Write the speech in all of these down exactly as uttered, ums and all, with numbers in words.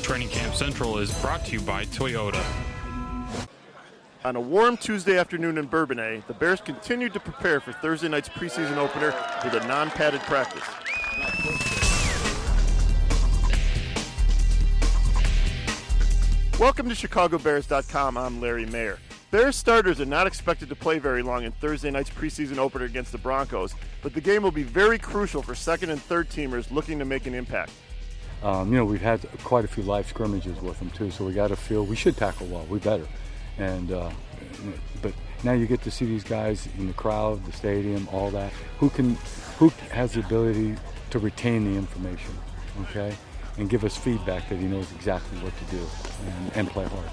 Training Camp Central is brought to you by Toyota. On a warm Tuesday afternoon in Bourbonnais, the Bears continued to prepare for Thursday night's preseason opener with a non-padded practice. Welcome to Chicago Bears dot com. I'm Larry Mayer. Bears starters are not expected to play very long in Thursday night's preseason opener against the Broncos, but the game will be very crucial for second and third teamers looking to make an impact. Um, you know, we've had quite a few live scrimmages with them too, so we got to feel we should tackle well. We better. And uh, but now you get to see these guys in the crowd, the stadium, all that. Who can, who has the ability to retain the information, okay, and give us feedback that he knows exactly what to do and, and play hard.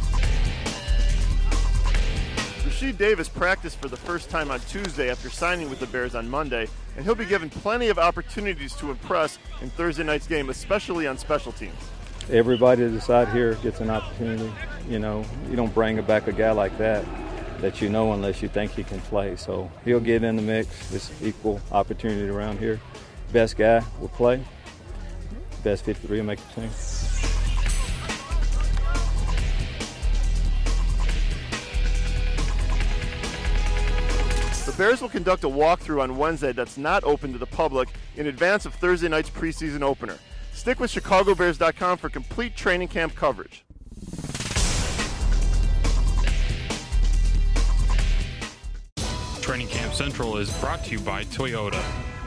Rasheed Davis practiced for the first time on Tuesday after signing with the Bears on Monday, and he'll be given plenty of opportunities to impress in Thursday night's game, especially on special teams. Everybody that's out here gets an opportunity. You know, you don't bring back a guy like that that you know unless you think he can play. So he'll get in the mix. It's equal opportunity around here. Best guy will play. Best fifty-three will make the team. The Bears will conduct a walkthrough on Wednesday that's not open to the public in advance of Thursday night's preseason opener. Stick with Chicago Bears dot com for complete training camp coverage. Training Camp Central is brought to you by Toyota.